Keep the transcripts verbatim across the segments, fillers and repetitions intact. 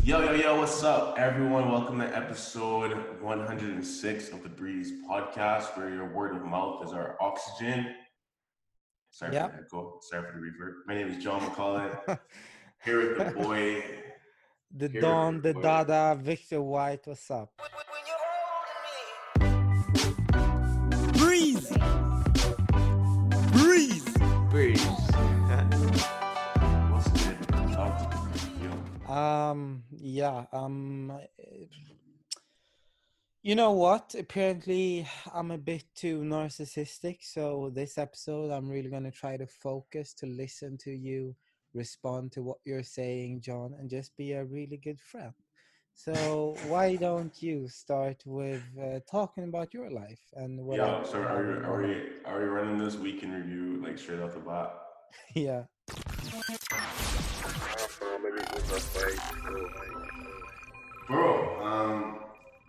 Yo, yo, yo, what's up, everyone? Welcome to episode one hundred six of the Breeze podcast, where your word of mouth is our oxygen. Sorry for Yeah. the echo. Sorry for the reverb. My name is John McCullen. Here with the boy. The Here with Don, the the boy. Dada, Victor White, what's up? Breeze! Breeze! Breeze. What's good? Talk to me. Yo. Um, yeah, um, you know what? Apparently, I'm a bit too narcissistic. So, this episode, I'm really going to try to focus to listen to you, respond to what you're saying, John, and just be a really good friend. So, why don't you start with uh, talking about your life and whatever Yo, so you are have we in your are head? we are we running this week in review like straight off the bat? Yeah. Bro, um,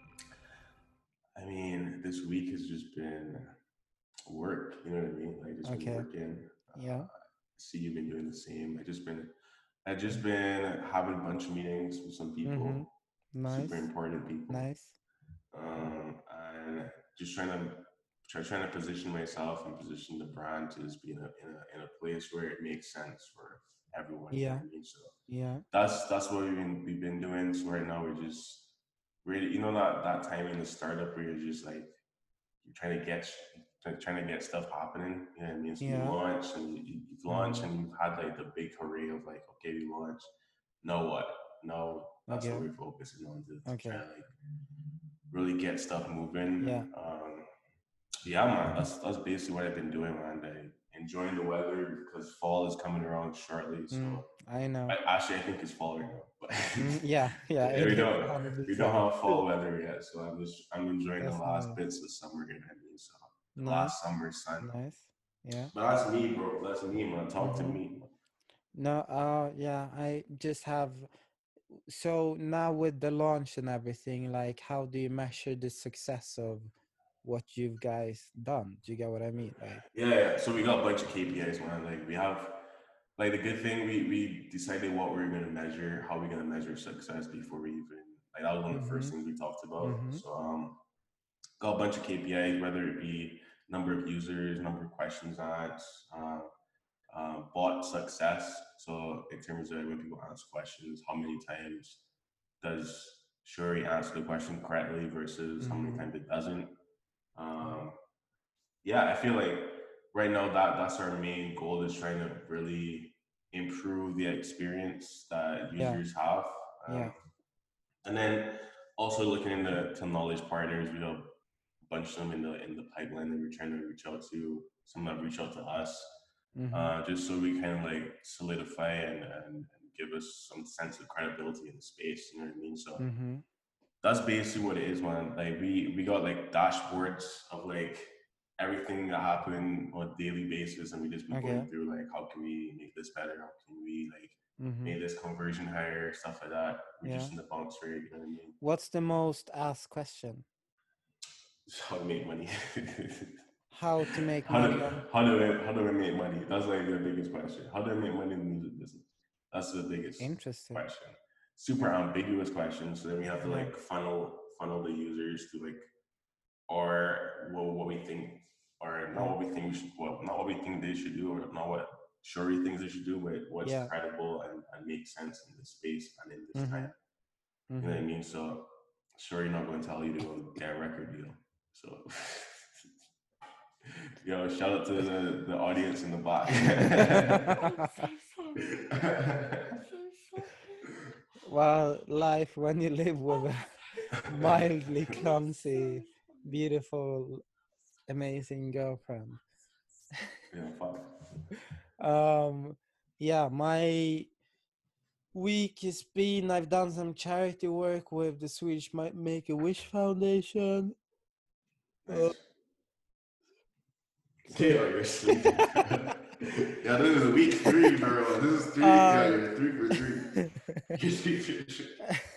I mean, this week has just been work, you know what I mean? Like just been Okay. working. Yeah. See, you've been doing the same. I just been I just been having a bunch of meetings with some Mm-hmm. people, super Nice. important people, Nice. um, and just trying to try trying to position myself and position the brand to just be in a in a in a place where it makes sense for everyone. You know Yeah. what I mean? So Yeah. that's that's what we've been we've been doing. So right now we're just really, you know, that that time in the startup where you're just like you're trying to get trying to get stuff happening. You know what I mean? So you Yeah. launch and you, you- you've launched Mm-hmm. and you've had like the big hooray of like, okay, we launched. Now what? Now that's what Okay. we're focusing on to, to try Okay. to like really get stuff moving. Yeah. Um, yeah, man, that's that's basically what I've been doing, man. I enjoying the weather because fall is coming around shortly. Mm, So I I, know. actually I think it's fall right now, but Mm, yeah. Yeah. It we is don't we don't one hundred percent. have fall weather yet. So I'm just I'm enjoying the last Definitely. bits of summer. You know what I mean? So the last Nice. summer sun. Nice. Yeah. But that's me, bro. That's me, man. Talk to Mm-hmm. me. No, uh, yeah, I just have. So now with the launch and everything, like, how do you measure the success of what you've guys done? Do you get what I mean? Like, Yeah, yeah. So we got a bunch of K P Is, man. Like we have, like the good thing we we decided what we are gonna measure, how we are gonna measure success before we even like that was one of the mm-hmm. first things we talked about. Mm-hmm. So um, got a bunch of K P Is, whether it be number of users, number of questions asked, uh, uh, bot success. So in terms of when people ask questions, how many times does Shuri answer the question correctly versus how many Mm-hmm. times it doesn't? Yeah. Um, yeah, I feel like right now that that's our main goal is trying to really improve the experience that Yeah. users have. Yeah. Um, and then also looking into to knowledge partners, we have a bunch of them in the in the pipeline that we're trying to reach out to. Some that reach out to us, Mm-hmm. uh, just so we kind of like solidify and, and, and give us some sense of credibility in the space. You know what I mean? So Mm-hmm. that's basically what it is, man. Like we we got like dashboards of like everything that happened on a daily basis, and we just been Okay. going through like how can we make this better? How can we like Mm-hmm. make this conversion higher? Stuff like that. We're Yeah. just in the bounce rate. You know what I mean? What's the most asked question? Just how to make money. How to make how money do on? how do I how do I make money? That's like the biggest question. How do I make money in the music business? That's the biggest Interesting. question. Super ambiguous question. So then we have to Yeah. like funnel funnel the users to like or what, what we think, or not Yeah. what we think we should, well, not what we think they should do, or not what Shuri thinks they should do, but what's Yeah. credible and, and makes sense in this space and in this Mm-hmm. time. You know Mm-hmm. what I mean? So Shuri not going to tell you to go get a record deal. So yo, shout out to the, the audience in the back. Well, life when you live with a mildly clumsy, beautiful, amazing girlfriend. Yeah, fuck. Um, yeah, my week has been I've done some charity work with the Swedish Ma- Make a Wish Foundation. Uh, Nice. Yeah, you're sleeping. Yeah, this is week three, bro. This is three. Yeah, um, you're three for three. You're three for three.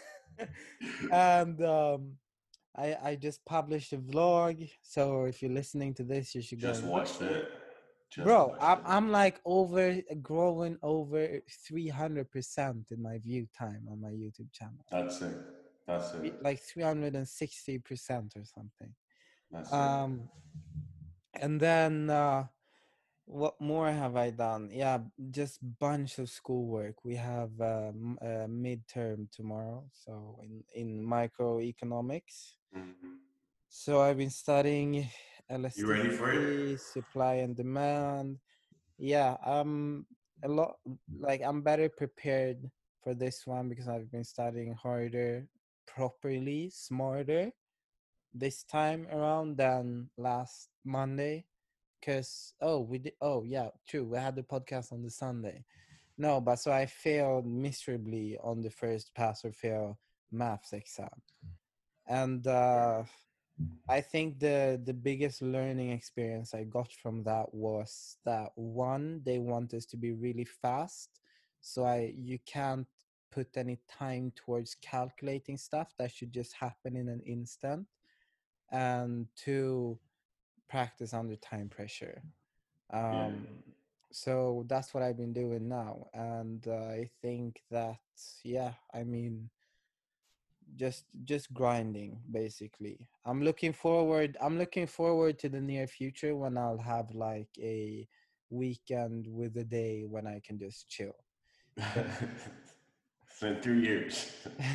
and um, I I just published a vlog, so if you're listening to this, you should go Just and watch watched it. it. just Bro, I'm question. I'm like over growing over three hundred percent in my view time on my YouTube channel. That's it. That's it. Three- Like three hundred sixty percent or something. That's it. Um and then uh what more have I done? Yeah, just bunch of schoolwork. We have um, a midterm tomorrow, so in in microeconomics. Mhm. So I've been studying You ready for it? elasticity, supply and demand. Yeah, um, a lot like I'm better prepared for this one because I've been studying harder, properly, smarter this time around than last Monday. Cause oh we did oh yeah true we had the podcast on the Sunday. No, but so I failed miserably on the first pass or fail maths exam, and uh I think the the biggest learning experience I got from that was that one, they want us to be really fast, so I you can't put any time towards calculating stuff that should just happen in an instant, and two, practice under time pressure. Yeah. Um, so that's what I've been doing now, and uh, I think that yeah, I mean just just grinding basically. i'm looking forward i'm looking forward to the near future when I'll have like a weekend with a day when I can just chill. 'Cause- It's been three years.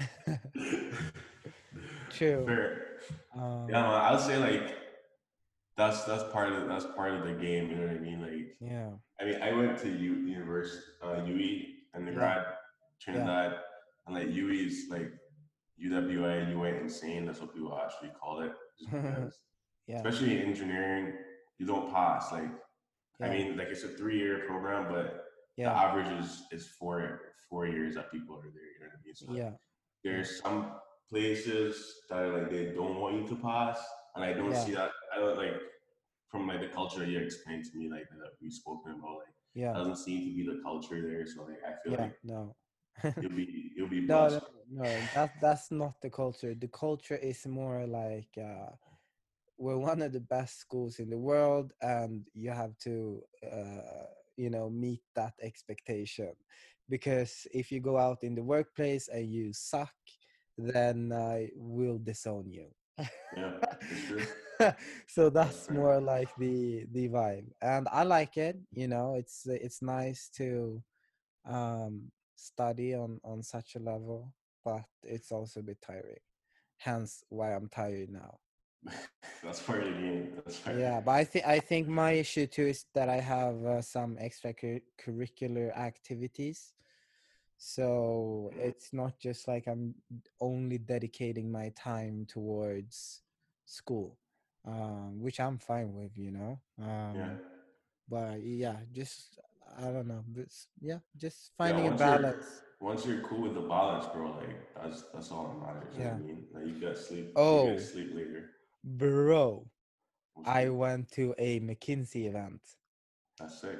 True. Fair. Yeah, um man, I would say like that's that's part of that's part of the game. You know what I mean? Like, yeah, I mean, I went to U University, uh, U E yeah, undergrad, yeah. Trinidad, and like U E is like U W A. You went insane. That's what people actually call it, just because, Yeah, especially in engineering, you don't pass. Like, I yeah, mean, like it's a three-year program, but the yeah, average is is four four years that people are there. You know what I mean? So like, yeah, yeah, there's some places that are like they don't want you to pass, and I don't yeah, see that. I don't like from like the culture you explained to me, like that we've spoken about. Like, yeah, doesn't seem to be the culture there. So like, I feel yeah. like No. you'll be you'll be No, no, blessed. no. That that's not the culture. The culture is more like uh, we're one of the best schools in the world, and you have to, uh, you know, meet that expectation. Because if you go out in the workplace and you suck, then I will disown you. Yeah, it's true. So That's that's fair. more like the the vibe, and I like it. You know, it's it's nice to um, study on on such a level, but it's also a bit tiring. Hence, why I'm tired now. That's part of the game. That's fair. Yeah, but I think I think my issue too is that I have uh, some extracurricular activities, so it's not just like I'm only dedicating my time towards school, um, which I'm fine with, you know. Yeah, Um, but yeah, just I don't know, but yeah, just yeah. finding a Once you're balance. once you're cool with the balance, bro, like that's that's all that matters. You know what Yeah. I mean? Like you get sleep, you get Oh, sleep later. bro, What's I good? went to a McKinsey event. That's sick.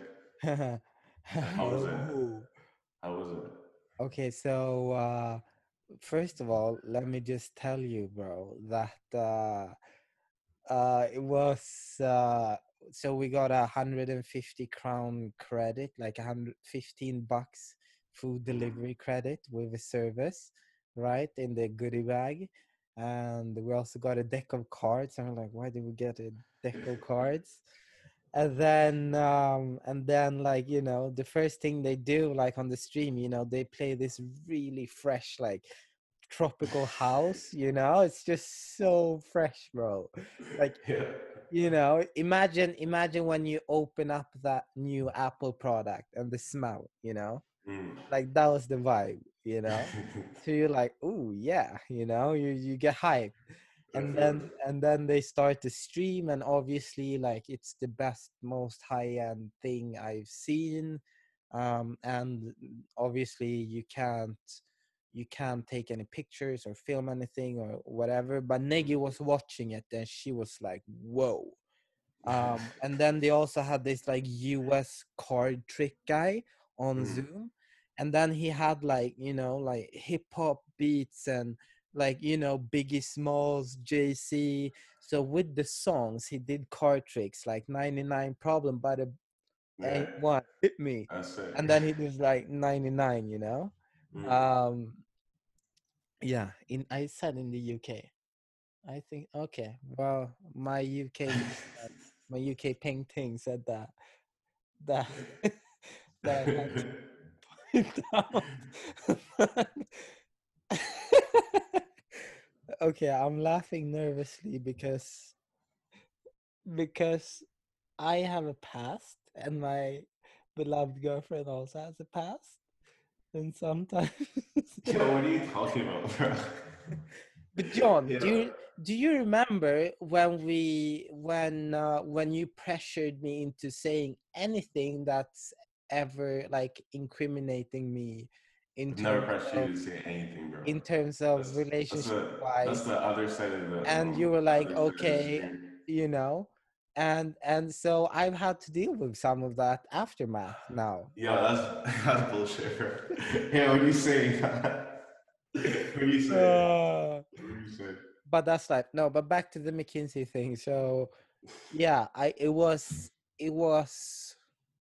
How was it? Oh. How was it? Okay, so uh, first of all, let me just tell you, bro, that uh, uh, it was uh, so we got a hundred and fifty crown credit, like a hundred fifteen bucks food Mm. delivery credit with a service, right, in the goodie bag. And we also got a deck of cards. And I'm like, why did we get a deck of cards? And then um and then like, you know, the first thing they do, like on the stream, you know, they play this really fresh, like tropical house, you know, it's just so fresh, bro. Like, Yeah. you know, imagine imagine when you open up that new Apple product and the smell, you know, Mm. like that was the vibe, you know. So you're like, oh yeah, you know, you you get hyped. I And feel then it. and then they start to stream, and obviously like it's the best, most high-end thing I've seen. Um and obviously you can't you can't take any pictures or film anything or whatever, but Negi was watching it and she was like, whoa. Um and then they also had this like U S card trick guy on Mm. Zoom, and then he had like, you know, like hip hop beats and like, you know, Biggie Smalls, J C. So with the songs he did card tricks like ninety-nine Problem by the Yeah, anyone hit me. that's it. And then he was like ninety-nine, you know. Mm. Um, yeah, in I said in the U K. I think okay. Well, my U K uh, my U K painting said that that that I had to put it down. Okay, I'm laughing nervously because because I have a past and my beloved girlfriend also has a past. And sometimes Yo, what are you talking about, bro? But John, do Yeah. you do you remember when we when uh, when you pressured me into saying anything that's ever like incriminating me in I've never terms pressed you of to say anything, bro. in terms of That's that's relationship the that's wise, the other side of the and you um were like, other side of the okay, screen. you know, and and so I've had to deal with some of that aftermath now. Yo, that's that's bullshit, bro. Yeah, what are you saying? What are you saying? Uh, What are you saying? but that's like no. But back to the McKinsey thing. So yeah, I it was it was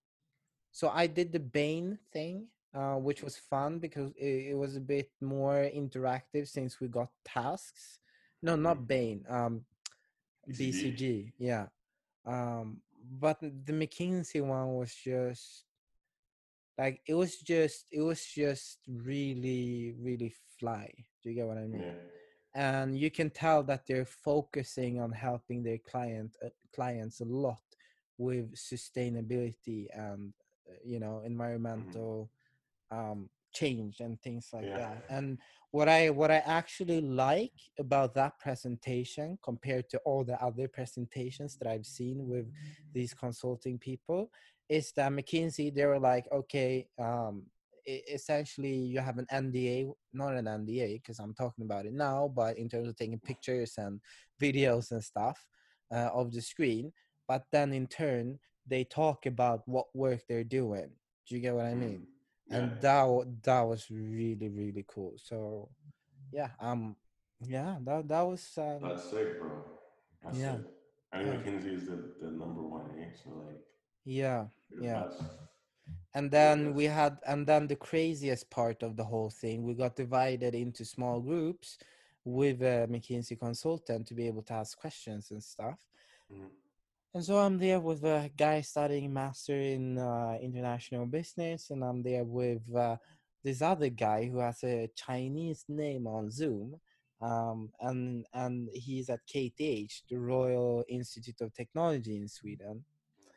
so I did the Bane thing, uh, which was fun because it, it was a bit more interactive since we got tasks. No, not Mm. Bane. Um, B C G. B C G. Yeah. Um, but the McKinsey one was just like it was just it was just really really fly. Do you get what I mean? Yeah. And you can tell that they're focusing on helping their client uh, clients a lot with sustainability and uh, you know Mm. environmental um, change and things like Yeah. that. And what I what I actually like about that presentation compared to all the other presentations that I've seen with these consulting people is that McKinsey, they were like, okay, um, e- essentially you have an N D A, not an N D A because I'm talking about it now, but in terms of taking pictures and videos and stuff uh, of the screen. But then in turn, they talk about what work they're doing. Do you get what I Mm. mean? Yeah. And that wa- that was really really cool. So yeah, um, yeah, that that was um, That's sick, bro. That's yeah, sick. I think yeah, McKinsey is the, the number one, eh? So like yeah, you're the yeah. best. And You're the then we best. had, and then the craziest part of the whole thing, we got divided into small groups with a McKinsey consultant to be able to ask questions and stuff. Mm. And so I'm there with a guy studying master in uh, international business, and I'm there with uh, this other guy who has a Chinese name on Zoom, um, and and he's at K T H, the Royal Institute of Technology in Sweden.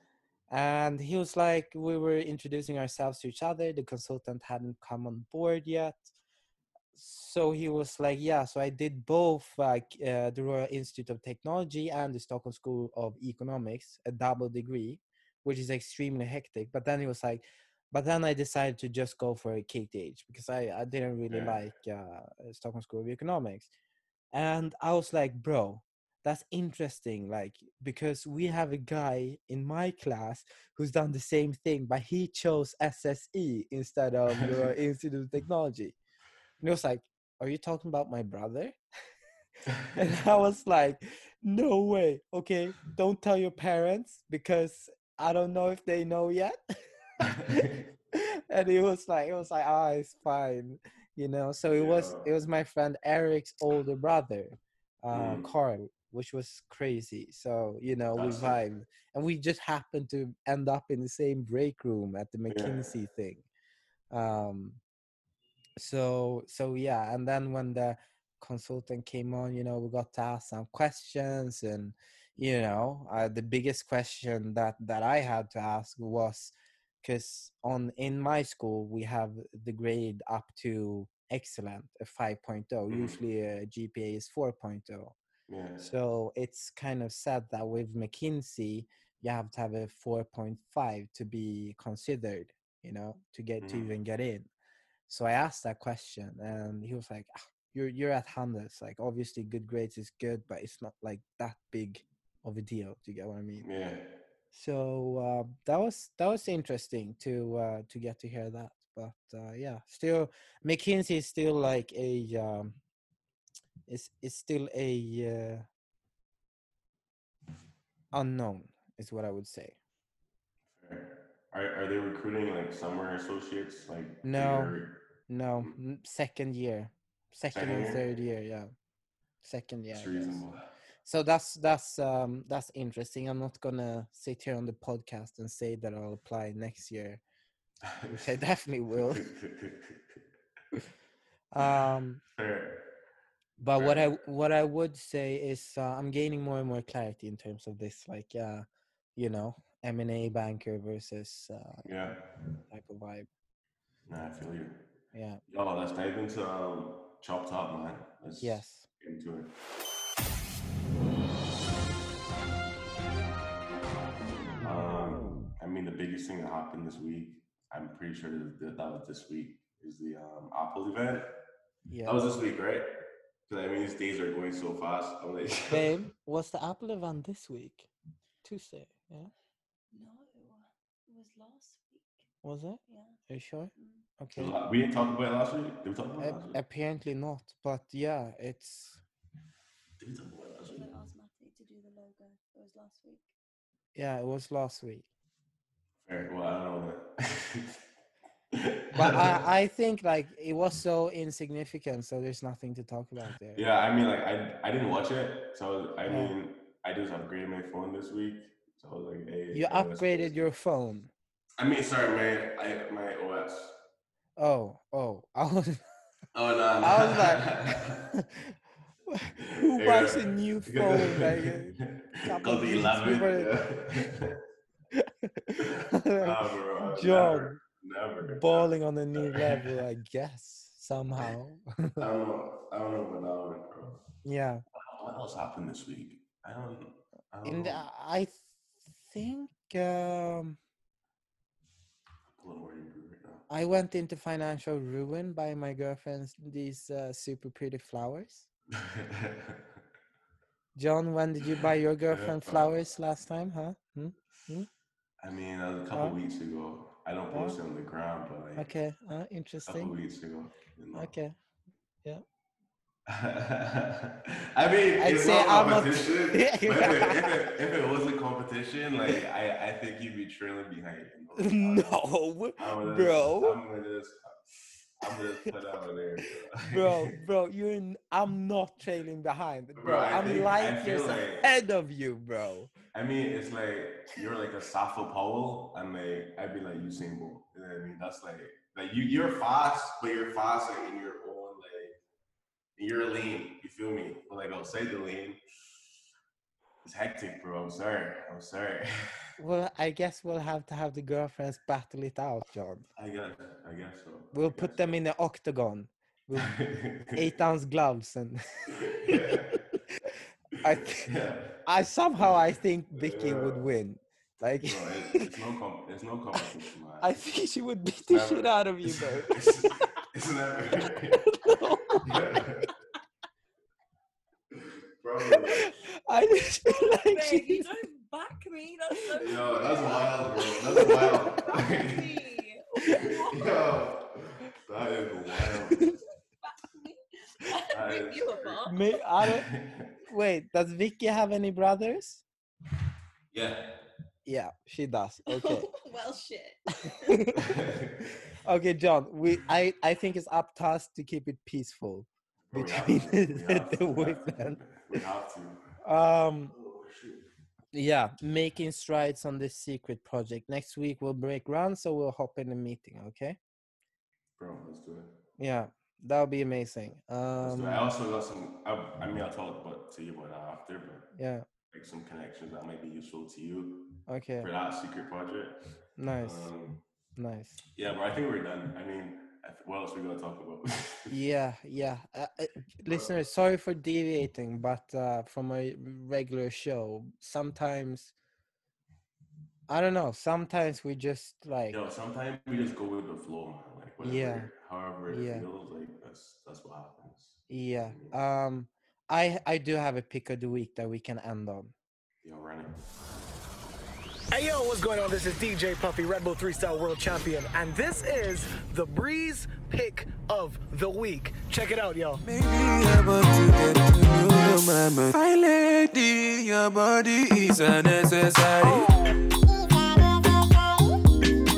And he was like, we were introducing ourselves to each other. The consultant hadn't come on board yet, so he was like, yeah, so I did both like uh, the Royal Institute of Technology and the Stockholm School of Economics, a double degree, which is extremely hectic. But then he was like, but then I decided to just go for a K T H because I, I didn't really Yeah. like uh, Stockholm School of Economics. And I was like, bro, that's interesting. Like, because we have a guy in my class who's done the same thing, but he chose S S E instead of the Royal Institute of Technology. And he was like, are you talking about my brother? And I was like, no way. Okay, don't tell your parents because I don't know if they know yet. And he was like, it was like, ah, it's fine, you know. So it was Yeah. it was my friend Eric's older brother, uh, Mm. Carl, which was crazy. So you know, we That's it. vibed, and we just happened to end up in the same break room at the Yeah. McKinsey thing. Um, so so yeah, and then when the consultant came on, you know, we got to ask some questions. And you know, uh, the biggest question that that I had to ask was, because on in my school we have the grade up to excellent, a 5.0, Mm. usually a GPA is 4.0. Yeah. So it's kind of sad that with McKinsey you have to have a four point five to be considered, you know, to get to Mm. even get in. So I asked that question, and he was like, "Ah, "You're you're at Handels. Like, obviously, good grades is good, but it's not like that big of a deal." Do you get what I mean? Yeah. So uh, that was that was interesting to uh, to get to hear that. But uh, yeah, still, McKinsey is still like a um, is is still a uh, unknown, is what I would say. Fair. Are are they recruiting like summer associates like No, bigger no, n- second year, second second or year? third year, yeah, second year, It's I guess. reasonable. So that's that's um that's interesting. I'm not gonna sit here on the podcast and say that I'll apply next year, which I definitely will. Um, Fair. but what I Fair. what I would say is uh, I'm gaining more and more clarity in terms of this, like uh, you know, M and A banker versus uh, Yeah. type of vibe. Nah, I feel you. Yeah. Yo, let's dive into um, Chop Top, man. Let's Yes. get into it. Um, I mean, the biggest thing that happened this week, I'm pretty sure that that was this week, is the um, Apple event. Yeah. That was this week, right? Because I mean, these days are going so fast. I'm like, Babe, was the Apple event this week? Tuesday, yeah? No, it was last week. Was it? Yeah. Are you sure? Mm. Okay. we didn't talk about it last week. Did we talk about it A- last week? apparently not, but yeah, it's Did we talk about it last Should week? I ask Matty to do the logo? It was last week. yeah, it was last week. Fair. Well, I don't know that. But I, I think like it was so insignificant, so there's nothing to talk about there. Yeah, I mean, like I I didn't watch it, so I Yeah. mean, I just upgraded my phone this week, so I was like, hey. You O S upgraded your phone. I mean, sorry, my I, my O S. Oh, oh, I was, Oh no, no. I was like, who buys a new phone? Like, a couple Called the weeks eleven. before- Yeah. Nah, bro, John, never, never. balling on a new level, I guess somehow. I don't know. I don't know about that one, bro. Yeah. What else happened this week? I don't. I don't In the, know. I think um, A little worried right now. I went into financial ruin buying my girlfriend's these uh, super pretty flowers. John, when did you buy your girlfriend Yeah. flowers last time, huh? Hmm? I mean, that was a couple Huh? weeks ago. I don't Huh? post it on the ground, but like Okay, uh, a couple interesting. weeks ago. You know. Okay. Yeah. I mean, I'd it's say not I'm not- competition. but if it, if, it, if it was a competition, like I, I think you'd be trailing behind. You know? No, I'm gonna bro. Just, I'm gonna just, I'm gonna put out there, bro, bro, you're. N- I'm not trailing behind, bro. Bro, I I'm think- I light feel years like- ahead of you, bro. I mean, it's like you're like a Safo Powell, and like I'd be like Usain Bolt. You know what I mean? That's like like you you're fast, but you're fast like in your own like in your lane. You feel me? But like outside the lane, it's hectic, bro. I'm sorry. I'm sorry. Well, I guess we'll have to have the girlfriends battle it out, John. I guess I guess so. We'll put them in the octagon with eight ounce gloves, and yeah. I, th- yeah. I somehow I think Vicky would Yeah. win. Like, Bro, it, it's no com- it's no competition, man. I think she would beat the Never. shit out of you, bro. it's, it's never. Bro, I just feel like Babe, she. you don't back me. That's so yo, that's wild, bro. rude. That's wild. Back me. Yo, that is wild. Back me. That Rip is you crazy. apart. May, I don't, wait, does Vicky have any brothers? Yeah. Yeah, she does. Okay. Well, shit. Okay, John. We I I think it's up to us to keep it peaceful Bro, we have between to. We the, have the to. We have women. to. We have to. Um. Oh, shoot. Yeah, making strides on this secret project. Next week we'll break ground, so we'll hop in a meeting. Okay. Bro, let's do it. Yeah, that would be amazing. Let's Um. do it. I also got some. I, I mean, I'll talk about to you about that after, but Yeah. like some connections that might be useful to you Okay. for that secret project. Nice. Um, Nice. yeah, but I think we're done. I mean, I th- what else we gonna talk about? Yeah, yeah. Uh, uh, listeners, sorry for deviating, but uh, from a regular show, sometimes I don't know. Sometimes we just like Yo, sometimes we just go with the flow, man. Like whatever, Yeah. however it Yeah. feels, like that's that's what happens. yeah. You know? Um, I I do have a pick of the week that we can end on. Yo, running. Hey yo, what's going on? This is D J Puffy, Red Bull three-star world champion, and this is the Breeze Pick of the Week. Check it out, yo. Maybe I'm about to get to know your mama. My lady, your body is unnecessary.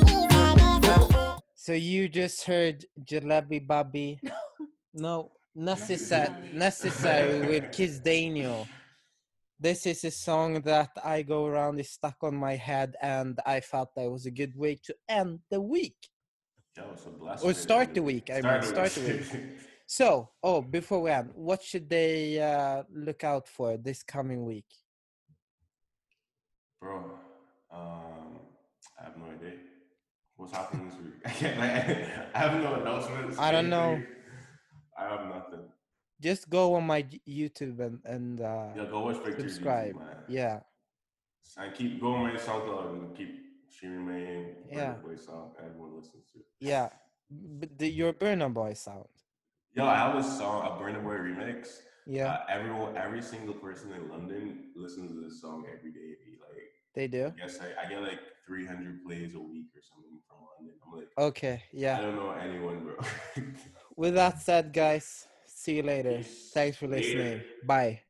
So you just heard Jalebi Bobby. No, necessary, Necessary. necessary with Kiss Daniel. This is a song that I go around is stuck on my head, and I felt that was a good way to end the week. Yo, it's a blessing. Or start the week, I mean, start the week. So, oh, before we end, what should they uh, look out for this coming week? Bro, um, I have no idea. What's happening this week? I can't, like, I have no announcements. I don't know. anything. I have nothing. Just go on my YouTube and and uh, Yeah, go watch Victor's subscribe. YouTube, man. Yeah, And keep going my SoundCloud and keep streaming my Yeah. Burna Boy song everyone listens to. yeah. But the, your Burna Boy sound. Yo, I have a song, a Burna Boy remix. Yeah, Uh, everyone, every single person in London listens to this song every day. Like, they do. I guess I, I get like three hundred plays a week or something from London. I'm like, Okay, I yeah. don't know anyone, bro. With that said, guys, see you later. Peace. Thanks for Later. listening. Bye.